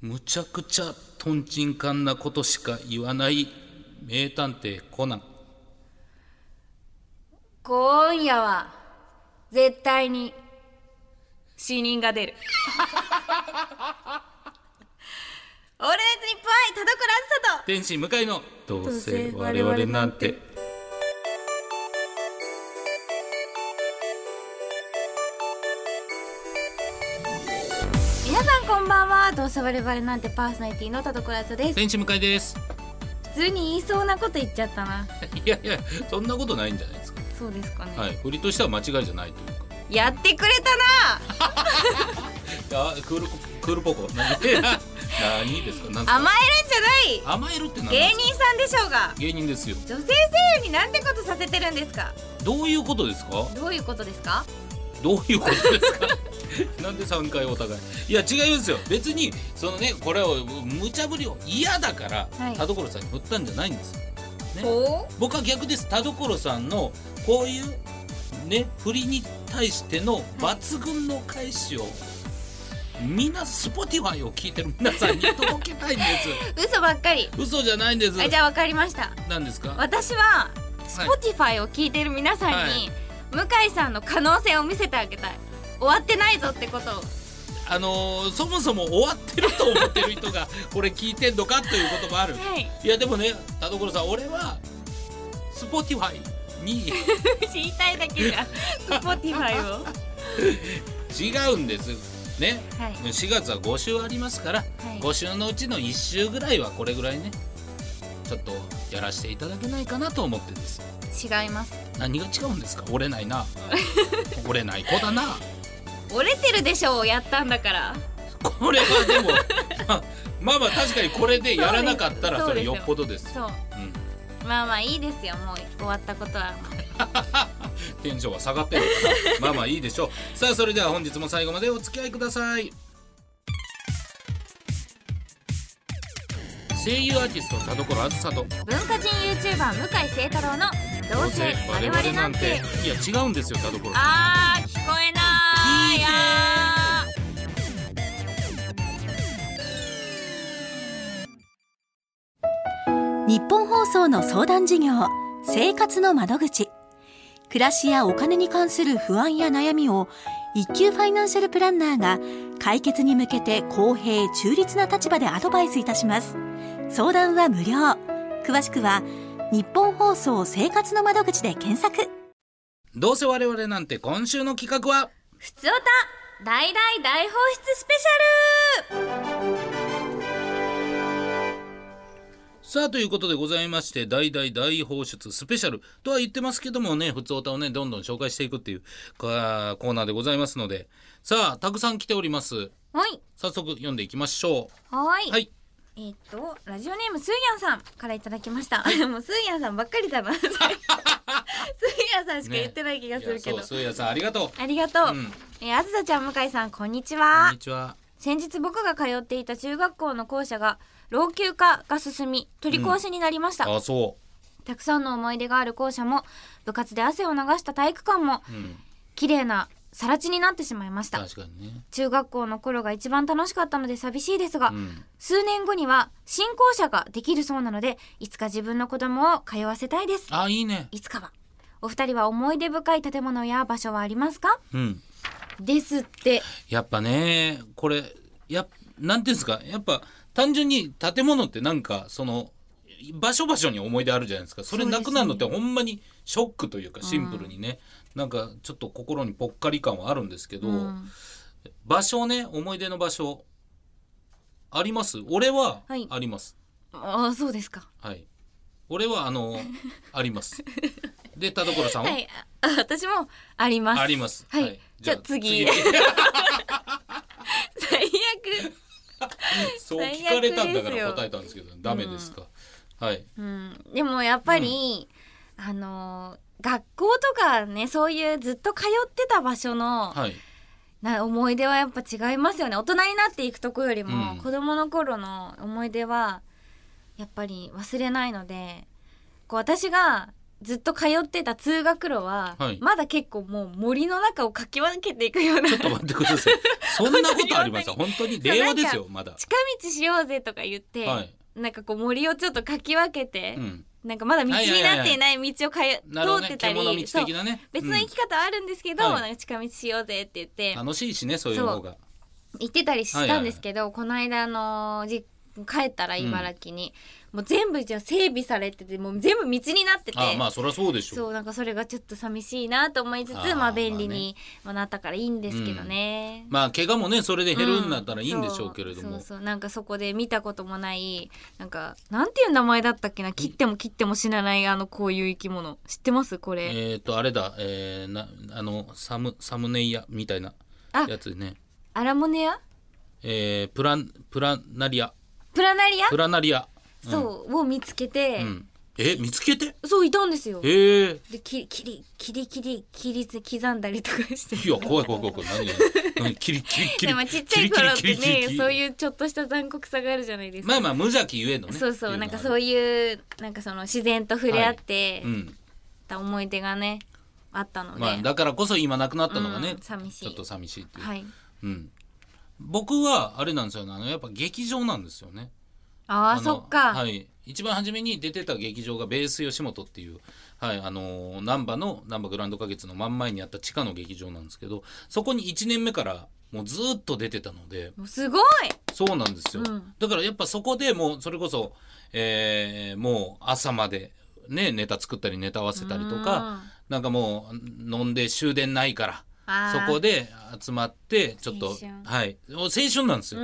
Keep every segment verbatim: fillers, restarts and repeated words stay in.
むちゃくちゃとんちんかんなことしか言わない名探偵コナン。 今夜は絶対に死人が出る。オールナイトニッポン愛田所あずさと天使向かいのどうせ我々なんて。 皆さんこんばんは。どうせ我々なんてパーソナリティの田所あずさです。 天使向かいです。 普通に言いそうなこと言っちゃったな。 いやいや、そんなことないんじゃないですか。 そうですかね。 はい、振りとしては間違いじゃないというか。 やってくれたな。 あ、クールクールポコ。何何ですか。なんですか。 甘えるんじゃない。 甘えるって何ですか。 芸人さんでしょうが。 芸人ですよ。 女性声優になんてことさせてるんですか。 どういうことですか。 どういうことですか。 どういうことですか。なんでさんかいお互い。いや違いますよ。別にそのね、これを無茶ぶりを嫌だから、はい、田所さんに振ったんじゃないんですよ、ね、僕は逆です。田所さんのこういうね振りに対しての抜群の返しを、はい、みんな Spotify を聞いてる皆さんに届けたいんです。 嘘ばっかり。 嘘じゃないんです。 あ、じゃあ分かりました。 何ですか。 私は Spotify を聞いてる皆さんに、はい、向井さんの可能性を見せてあげたい。終わってないぞってことを。 あのー、そもそも終わってると思ってる人がこれ聞いてんのかということもある、はい、いやでもね田所さん、俺は Spotify に言いたいだけじゃん。Spotify を違うんですね、はい、しがつはご週ありますから、はい、ご週のうちのいっ週ぐらいはこれぐらいねちょっとやらせていただけないかなと思ってです。 違います。 何が違うんですか。折れないな折れない子だな。 折れてるでしょう、やったんだから。 これはでもまあまあまあ確かにこれでやらなかったらそれよっぽどです。 そう、うん、まあまあいいですよ、もう終わったことは。 テンションは下がってるからまあまあいいでしょう。さあそれでは本日も最後までお付き合いください。声優アーティスト田所あずさと文化人 YouTuber 向井聖太郎のどうせ我々なんて。 いや違うんですよ田所。 あー聞こえないやー。日本放送の相談事業生活の窓口。暮らしやお金に関する不安や悩みを一級ファイナンシャルプランナーが解決に向けて公平中立な立場でアドバイスいたします。相談は無料。詳しくは日本放送生活の窓口で検索。 どうせ我々なんて。今週の企画はふつおた大大大放出スペシャル。 さあということでございまして、大大大放出スペシャルとは言ってますけどもね、ふつおたをねどんどん紹介していくっていうコーナーでございますので、さあたくさん来ております。 はい、 早速読んでいきましょう。はい、 はい、 えー、っとラジオネームスーヤンさんからいただきました。もうスーヤンさんばっかりだな。スーヤンさんしか言ってない気がするけど、ね、 そうスーヤンさんありがとう。 ありがとう、うん、えー、あずさちゃん、向井さん、こんにちは。 こんにちは。 先日僕が通っていた中学校の校舎が老朽化が進み取り壊しになりました、 うん、あそうたくさんの思い出がある校舎も部活で汗を流した体育館も、うん、綺麗な更地になってしまいました。 確かにね。 中学校の頃が一番楽しかったので寂しいですが、うん、数年後には新校舎ができるそうなので、いつか自分の子供を通わせたいです。 あ、いいね。 いつかは。お二人は思い出深い建物や場所はありますか？ うん、 ですって。 やっぱね、これやなんていうんですか、やっぱ単純に建物ってなんかその場所場所に思い出あるじゃないですか。それなくなるのってほんまにショックというか、シンプルにね、うん、なんかちょっと心にぽっかり感はあるんですけど、うん、場所ね、思い出の場所あります？俺はあります、 はい、あ、そうですか。 はい、俺はあのありますで田所さんは？ はい、あ、私もあります。 あります、 はい、はい、じゃあ次。最悪。 そう聞かれたんだから答えたんですけど、ダメですか？うん、はい、 うん、でもやっぱり、うん、あの学校とかね、そういうずっと通ってた場所の、はい、な思い出はやっぱ違いますよね。大人になっていくとこよりも、うん、子供の頃の思い出はやっぱり忘れないので、こう私がずっと通ってた通学路は、はい、まだ結構もう森の中をかき分けていくような。 ちょっと待ってください。そんなことあります？本当に令和ですよ。まだ近道しようぜとか言って、はい、なんかこう森をちょっとかき分けて、うん、なんかまだ道になっていない道をかえ、はいはいはい、通ってたり、ね、 獣道的なね、 別の生き方はあるんですけど、うん、なんか近道しようぜって言って、 楽しいしね、そういう方が言ってたりしたんですけど、はいはいはい、この間のじ帰ったら茨城に、うん、もう全部じゃ整備されてて、もう全部道になってて、 ああまあそりゃそうでしょう。 そうなんかそれがちょっと寂しいなと思いつつ、あまあ便利になったからいいんですけどね、 うん、まあ怪我もねそれで減るんだったらいいんでしょうけれども、うん、 そうそうそう、なんかそこで見たこともないなんかなんていう名前だったっけな、切っても切っても死なないあのこういう生き物知ってます？これえっ、ー、とあれだ、えー、なあのサムサムネイヤみたいなやつね。 アラモネア、 えー、プラプラナリアプラナリアプラナリア、 そう、うん、を見つけて、うん、 え見つけてそういたんですよ。 えー、 でキリキリキリキリキリ刻んだりとかして、 いや怖い怖い怖い怖い何何キリキリキリでもちっちゃい頃ってねそういうちょっとした残酷さがあるじゃないですか。 まあまあ無邪気ゆえのね。 そうそう、なんかそういうなんかその自然と触れ合って、はい、うん、た思い出がねあったので、 まあ、だからこそ今なくなったのがね、 うん、寂しい、 ちょっと寂しいっていう、 はい、 うん、僕はあれなんですよね、あのやっぱ劇場なんですよね。 ああそっか、 はい、一番初めに出てた劇場がベース吉本っていう、はい、あのー、難波の難波グランド花月の真ん前にあった地下の劇場なんですけど、そこにいちねんめからもうずっと出てたので、 すごいそうなんですよ、うん、だからやっぱそこでもうそれこそ、えー、もう朝までねネタ作ったりネタ合わせたりとか、なんかもう飲んで終電ないからそこで集まってちょっとはい青春なんですよ、うん、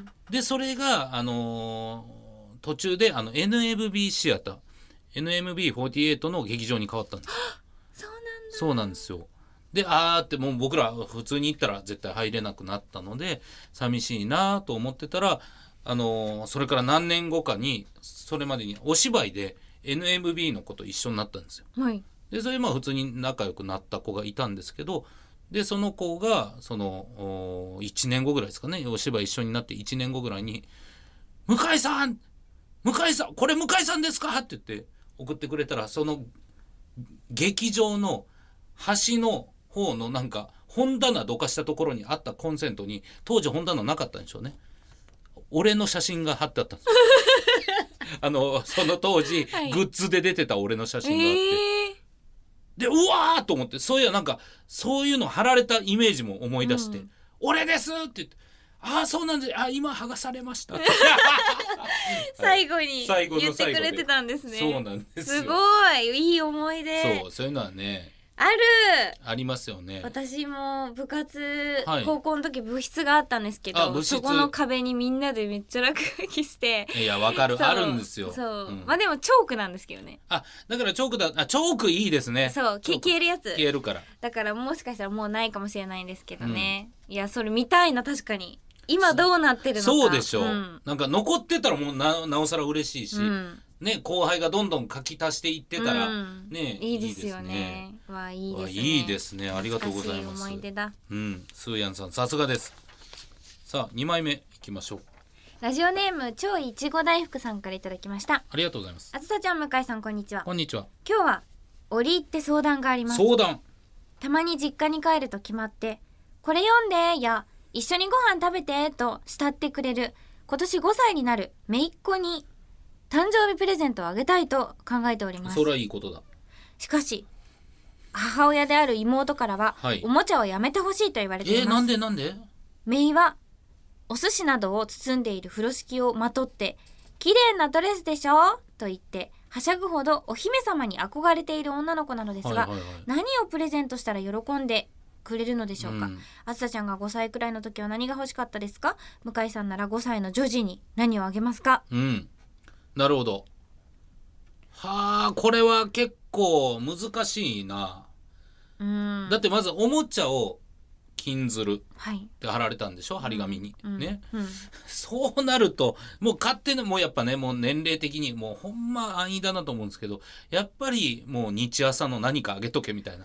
でそれが、あのー、途中であの エヌエムビー シアター エヌエムビーフォーティーエイト の劇場に変わったんですそうなんだ。 そうなんですよ。であーってもう僕ら普通に行ったら絶対入れなくなったので寂しいなと思ってたら、あのー、それから何年後かにそれまでにお芝居で エヌエムビー の子と一緒になったんですよ、 はい、 でそれまあ普通に仲良くなった子がいたんですけど、でその子がそのいちねんごぐらいですかね、お芝居一緒になっていちねんごぐらいに向井さん向井さんこれ向井さんですかって言って送ってくれたら、その劇場の端の方のなんか本棚どかしたところにあったコンセントに当時本棚なかったんでしょうね、俺の写真が貼ってあったんですよあのその当時、はい、グッズで出てた俺の写真があって、えーでうわーと思って、そういやなんかそういうの貼られたイメージも思い出して、うん、俺ですって言って、ああそうなんです、あ今剥がされました最後に言ってくれてたんですね。 そうなんですよ。 すごいいい思い出。 そうそういうのはねあるありますよね。 私も部活、はい、高校の時部室があったんですけど、そこの壁にみんなでめっちゃ落書きして、 いやわかるあるんですよ。 そう、うん、まあでもチョークなんですけどね。 あだからチョークだ、あチョークいいですね。 そう消えるやつ消えるから、 だからもしかしたらもうないかもしれないんですけどね、うん、いやそれ見たいな。確かに今どうなってるのか。 そうでしょう、うん、なんか残ってたらもう な, なおさら嬉しいし、うんね、後輩がどんどん書き足していってたら、うん、ねいいですよね。わいいですね。 いいですね。ありがとうございます。 思い出だ。 うん、スーヤンさんさすがです。さあにまいめいきましょう。 ラジオネーム超いちご大福さんからいただきました。 ありがとうございます。 あずさちゃん向井さんこんにちは。 こんにちは。 今日は折り入って相談があります。 相談。 たまに実家に帰ると決まってこれ読んでや一緒にご飯食べてと慕ってくれる今年ごさいになる姪っ子に誕生日プレゼントをあげたいと考えております。 それはいいことだ。 しかし母親である妹からは、はい、おもちゃをやめてほしいと言われています。 えー、なんでなんで？ 姪はお寿司などを包んでいる風呂敷をまとって綺麗なドレスでしょと言ってはしゃぐほどお姫様に憧れている女の子なのですが、はいはいはい、何をプレゼントしたら喜んでくれるのでしょうか。あずさちゃんがごさいくらいの時は何が欲しかったですか？向井さんならごさいの女児に何をあげますか？ うん、なるほど。はあこれは結構難しいな。うん、だってまずおもちゃを金づるって貼られたんでしょ、はい、張り紙に、うん、ね、うん、そうなるともう勝手にもうやっぱねもう年齢的にもうほんま安易だなと思うんですけど、やっぱりもう日朝の何かあげとけみたいな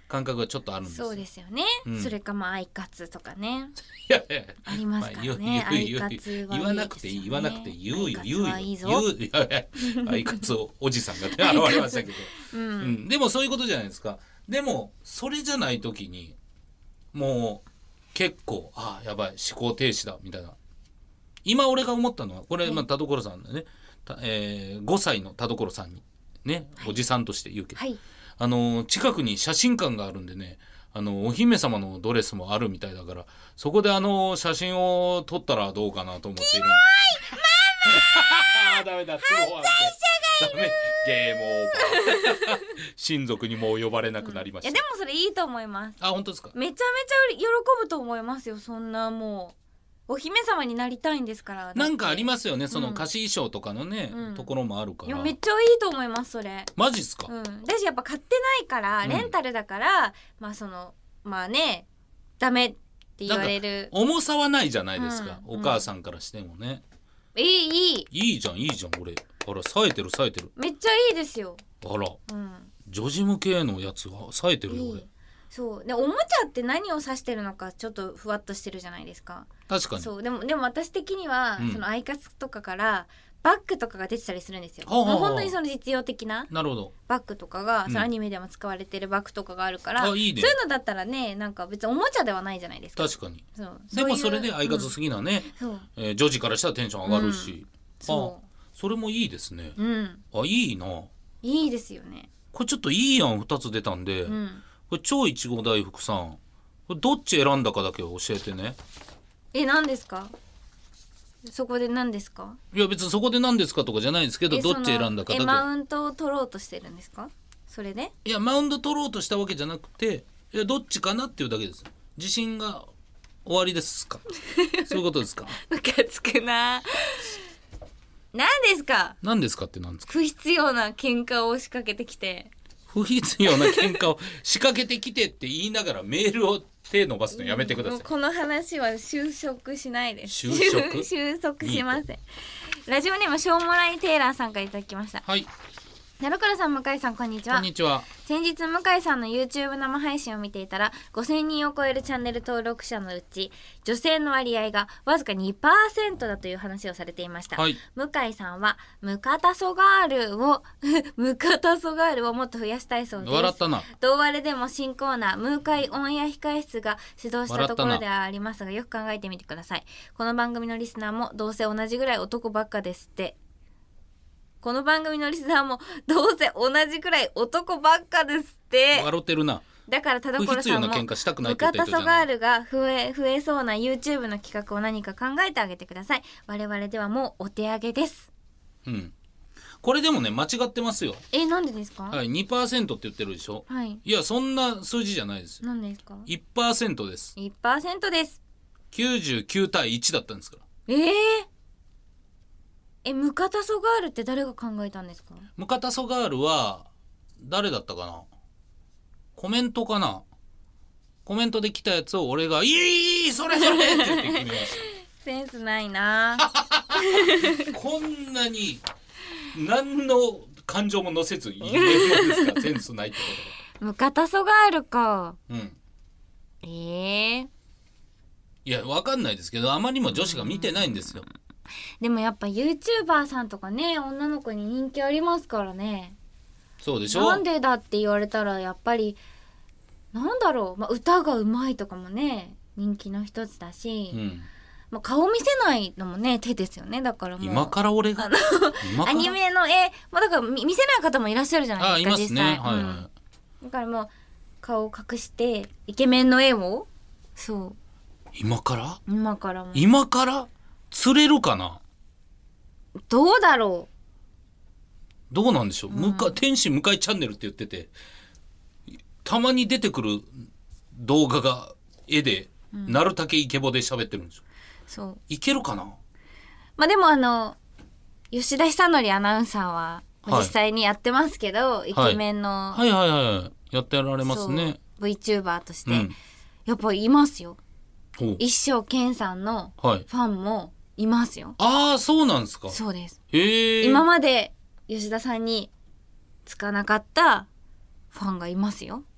感覚がちょっとあるんですよ。 そうですよね、うん、それかまあアイカツとかねいやいやありますからね、まあ、アイカツはいいですよね。 言わなくていい言わなくて言うよ言うよいいぞ言ういやいやアイカツおじさんが現れましたけど、うんうん、でもそういうことじゃないですか。でもそれじゃない時にもう結構あやばい思考停止だみたいな。今俺が思ったのはこれ、はい、まあ、田所さんでね、えー、ごさいの田所さんにね、はい、おじさんとして言うけど、はい、あの近くに写真館があるんでね、あのお姫様のドレスもあるみたいだからそこであの写真を撮ったらどうかなと思っている。キモいママダメだ通報案件ダメゲームオーバー親族にもう呼ばれなくなりました、 うん、いやでもそれいいと思います。 あ本当ですか。 めちゃめちゃ喜ぶと思いますよ。そんなもうお姫様になりたいんですから。 なんかありますよねその貸し衣装とかのね、うん、ところもあるから。 いやめっちゃいいと思いますそれ。 マジっすか。 うん、私やっぱ買ってないからレンタルだから、うん、まあそのまあねダメって言われる重さはないじゃないですか、うん、お母さんからしてもね、 うん、いいいいいいじゃんいいじゃん。俺あら冴えてる冴えてるめっちゃいいですよ。 あら、うん、女児向けのやつは冴えてるよ俺。 そうでおもちゃって何を指してるのかちょっとふわっとしてるじゃないですか。 確かに。 そうでもでも私的には、うん、そのアイカツとかからバッグとかが出てたりするんですよ。もう本当にその実用的なバッグとかが、うん、そのアニメでも使われてるバッグとかがあるから、 あいいね、 そういうのだったらねなんか別におもちゃではないじゃないですか。 確かに。そうでもそれでアイカツ好きなね、うんえー、女児からしたらテンション上がるし、うん、そうそれもいいですね、うん、あいいないいですよね。 これちょっといい案ふたつ出たんで、うん、これ超いちご大福さんこれどっち選んだかだけ教えてね。 え何ですかそこで何ですか。 いや別にそこで何ですかとかじゃないですけどどっち選んだかだけ。 えマウントを取ろうとしてるんですかそれで。 いやマウント取ろうとしたわけじゃなくていやどっちかなっていうだけです。自信が終わりですかそういうことですか。 ムカつくな。何ですか何ですかって何ですか。 不必要な喧嘩を仕掛けてきて不必要な喧嘩を仕掛けてきてって言いながらメールを手伸ばすのやめてください。 この話は収束しないです。 収束収束しません。ラジオネームしょうもらいテイラーさんからいただきました。 はい。 奈良倉さん向井さんこんにちは。 こんにちは。 先日向井さんの YouTube 生配信を見ていたらごせんにんを超えるチャンネル登録者のうち女性の割合がわずか にパーセント だという話をされていました、はい、向井さんはムカタソガールをムカタソガールをもっと増やしたいそうです。 笑ったな。 同割でも新コーナー向井オンエア控室が始動したところではありますがよく考えてみてください。この番組のリスナーもどうせ同じぐらい男ばっかですって。この番組のリスナーもどうせ同じくらい男ばっかですって。 笑ってるな。 だから田所さんもムカタソガールが増え、増えそうな YouTube の企画を何か考えてあげてください。我々ではもうお手上げです。 うんこれでもね間違ってますよ。 えなんでですか。 はい にパーセント って言ってるでしょ、はい、いやそんな数字じゃないですよ。 何ですか。 いちパーセント です。 いちパーセント です。 きゅうじゅうきゅうたいいちだったんですから。 えーえムカタソガールって誰が考えたんですか。 ムカタソガールは誰だったかな。コメントかな。コメントで来たやつを俺が「いいいいそれそれ!」って言って決めました。 センスないなこんなに何の感情も乗せず言えるんですかセンスないってことムカタソガールか。うんえー、 いや分かんないですけどあまりにも女子が見てないんですよ。 でもやっぱ YouTuber さんとかね女の子に人気ありますからね。 そうでしょ。 なんでだって言われたらやっぱりなんだろう、まあ、歌がうまいとかもね人気の一つだし、うんまあ、顔見せないのもね手ですよね。だからもう今から俺がアニメの絵、まあ、だから見せない方もいらっしゃるじゃないですか。あいますね、実際、はいはいうん、だからもう顔を隠してイケメンの絵をそう今から今からも今から釣れるかな。 どうだろうどうなんでしょう、うん、向か天使向かいチャンネルって言っててたまに出てくる動画が絵で、うん、なるたけイケボで喋ってるんですよ。そういけるかな。 まあでもあの吉田久典アナウンサーは実際にやってますけど、はい、イケメンの、 はい、はいはいはいやってられますね。 VTuber として、うん、やっぱいますよ。一生健さんのファンもいますよ、 はい、ああそうなんですか。 そうです。 へえ。 今まで吉田さんにつかなかったファンがいますよ。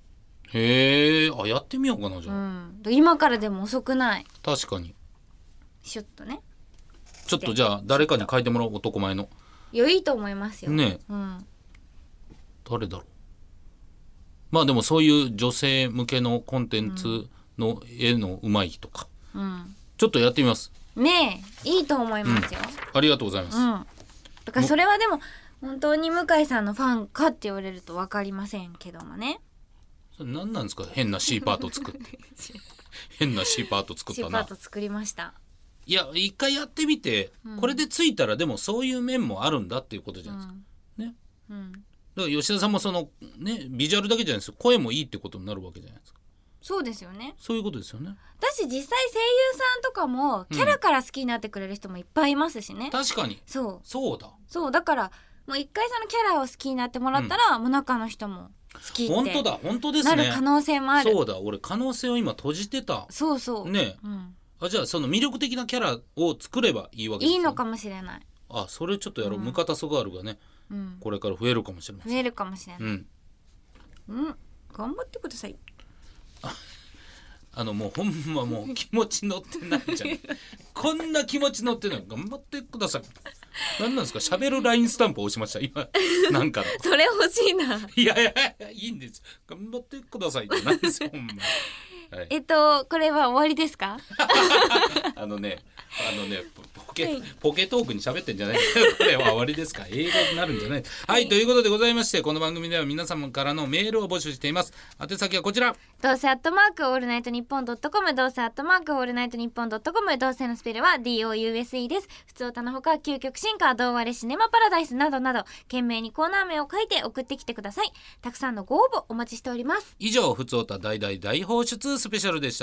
へえ、あ、やってみようかなじゃあ、うん、 今からでも遅くない。 確かに。 シュッとね。 ちょっとじゃあ誰かに書いてもらおう、男前の。 いや、いいと思いますよね、 うん、 誰だろう。まあでもそういう女性向けのコンテンツの絵のうまい人か、うん、ちょっとやってみますねえ。いいと思いますよ、うん、 ありがとうございます、うん、 だからそれはでも本当に向井さんのファンかって言われると分かりませんけどもね。 それ何なんですか、変な C パート作って変な C パート作ったな。 C パート作りました。 いや、一回やってみて、うん、これでついたらでもそういう面もあるんだっていうことじゃないですか、うん、ね、うん、だから吉田さんもそのね、ビジュアルだけじゃないですよ、声もいいってことになるわけじゃないですか。 そうですよね。 そういうことですよね。 私実際声優さんとかもキャラから好きになってくれる人もいっぱいいますしね、うん、 確かに。 そうそうだそうだからもう一回そのキャラを好きになってもらったら、うん、もう中の人も好きって本当だ本当ですね、 なる可能性もある。 そうだ、俺可能性を今閉じてた。 そうそうね、うん、あ、じゃあその魅力的なキャラを作ればいいわけですよ。 いいのかもしれない。 あ、それちょっとやろう、うん、ムカタソガールがね、うん、これから増えるかもしれません。 増えるかもしれない、うんうん、頑張ってください。 ああのもうほんまもう気持ち乗ってないじゃんこんな気持ち乗ってない頑張ってください。何なんですか、喋るラインスタンプ押しました今なんかそれ欲しいな。 いやいやいや、いいんです、頑張ってくださいって何ですよほんま、 はい、えっとこれは終わりですかあのねあのねポケ、はい、ポケトークに喋ってんじゃないこれは終わりですか、英語になるんじゃない。はい、はい、ということでございまして、この番組では皆様からのメールを募集しています。宛先はこちら、 どうせアットマークオールナイトニッポンドットコム、どうせアットマークオールナイトニッポンドットコム、どうせのスペルは ディーオーユーエスイー です。普通歌のほか究極進化、童話レシネマパラダイスなどなど懸命にコーナー名を書いて送ってきてください。たくさんのご応募お待ちしております。 以上、普通歌大大大放出スペシャルでした。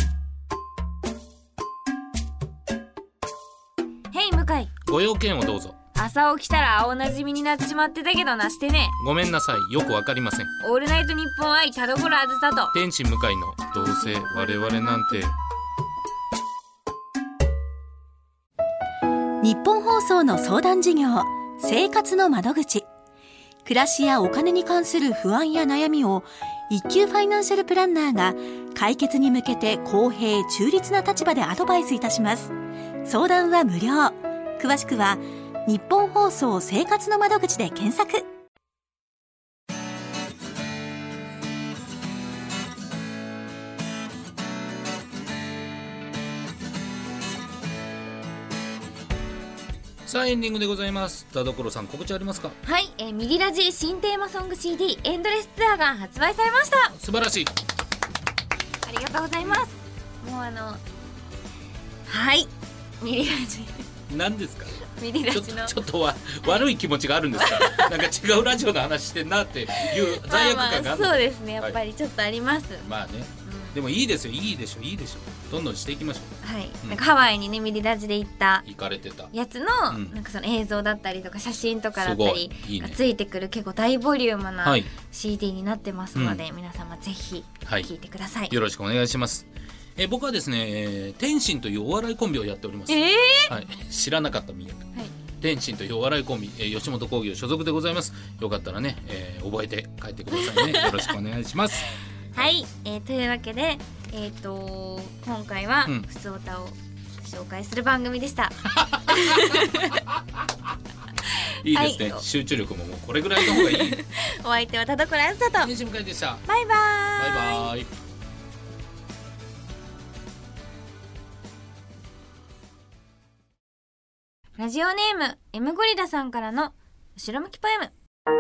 へい向井、 ご用件をどうぞ。 朝起きたら青なじみになってしまってたけどなしてね。 ごめんなさい、よくわかりません。 オールナイトニッポン愛田所あずさと天使向井のどうせ我々なんて。 日本放送の相談事業、生活の窓口。暮らしやお金に関する不安や悩みを一級ファイナンシャルプランナーが解決に向けて公平中立な立場でアドバイスいたします。相談は無料。詳しくは日本放送生活の窓口で検索。 さあエンディングでございます。田所さん、告知ありますか？ はい、えー、ミリラジ新テーマソング シーディー エンドレスツアーが発売されました。 素晴らしい、 ありがとうございます。もうあのはいミリラジ何ですか？ ミリラジのちょっと、ちょっとわ悪い気持ちがあるんですか？なんか違うラジオの話してんなっていう罪悪感がある、まあまあ、 そうですね、やっぱりちょっとあります、はい、 まあね、うん、でもいいですよ、いいでしょいいでしょどんどんしていきましょう。はい、うん、なんかハワイにねミリラジで行った行かれてたやつの、うん、なんかその映像だったりとか写真とかだったりがついてくる、結構大ボリュームな シーディー になってますので、はい、皆様ぜひ聞いてください、はい、 よろしくお願いします。え僕はですね、えー、天心というお笑いコンビをやっております。 えーはい、知らなかったみんな、はい、天心というお笑いコンビ、えー、吉本興業所属でございます。よかったらね、えー、覚えて帰ってくださいね。よろしくお願いします。 はい、えー、というわけで、えー、と今回はふつおたを紹介する番組でした。 いいですね、はい、集中力ももうこれぐらいの方がいい。 お相手は田所あずさと天心向井でした。 バイバーイ。 バイバイ。 ラジオネーム M ゴリラさんからの後ろ向きポエム。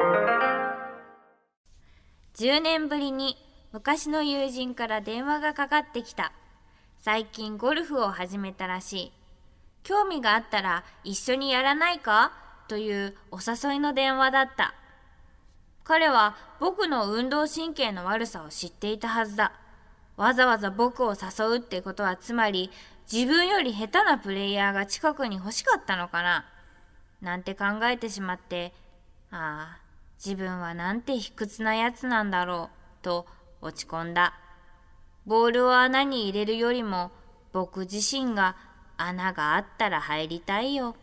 じゅうねんぶりに昔の友人から電話がかかってきた。最近ゴルフを始めたらしい。興味があったら一緒にやらないかというお誘いの電話だった。彼は僕の運動神経の悪さを知っていたはずだ。わざわざ僕を誘うってことはつまり自分より下手なプレイヤーが近くに欲しかったのかななんて考えてしまって、ああ、自分はなんて卑屈なやつなんだろうと落ち込んだ。ボールを穴に入れるよりも僕自身が穴があったら入りたいよ。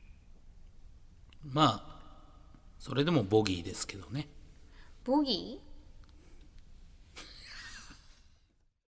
まあそれでもボギーですけどね。 ボギー？